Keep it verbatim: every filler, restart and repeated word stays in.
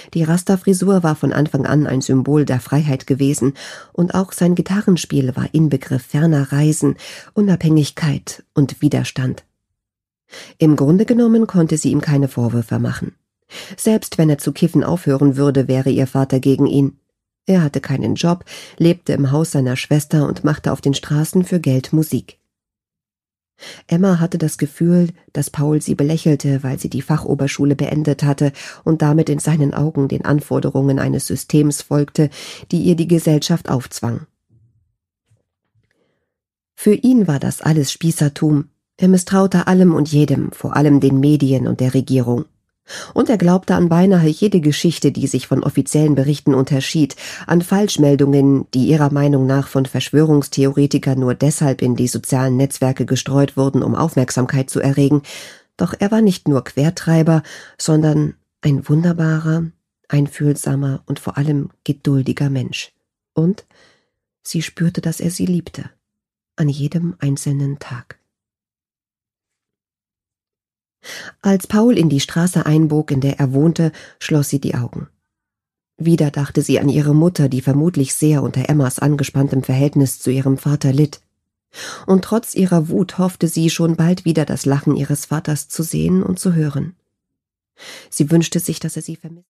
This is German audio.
Die Rasta-Frisur war von Anfang an ein Symbol der Freiheit gewesen, und auch sein Gitarrenspiel war Inbegriff ferner Reisen, Unabhängigkeit und Widerstand. Im Grunde genommen konnte sie ihm keine Vorwürfe machen. Selbst wenn er zu kiffen aufhören würde, wäre ihr Vater gegen ihn. Er hatte keinen Job, lebte im Haus seiner Schwester und machte auf den Straßen für Geld Musik. Emma hatte das Gefühl, dass Paul sie belächelte, weil sie die Fachoberschule beendet hatte und damit in seinen Augen den Anforderungen eines Systems folgte, die ihr die Gesellschaft aufzwang. Für ihn war das alles Spießertum. Er misstraute allem und jedem, vor allem den Medien und der Regierung. Und er glaubte an beinahe jede Geschichte, die sich von offiziellen Berichten unterschied, an Falschmeldungen, die ihrer Meinung nach von Verschwörungstheoretikern nur deshalb in die sozialen Netzwerke gestreut wurden, um Aufmerksamkeit zu erregen. Doch er war nicht nur Quertreiber, sondern ein wunderbarer, einfühlsamer und vor allem geduldiger Mensch. Und sie spürte, dass er sie liebte, an jedem einzelnen Tag. Als Paul in die Straße einbog, in der er wohnte, schloss sie die Augen. Wieder dachte sie an ihre Mutter, die vermutlich sehr unter Emmas angespanntem Verhältnis zu ihrem Vater litt. Und trotz ihrer Wut hoffte sie, schon bald wieder das Lachen ihres Vaters zu sehen und zu hören. Sie wünschte sich, dass er sie vermisst.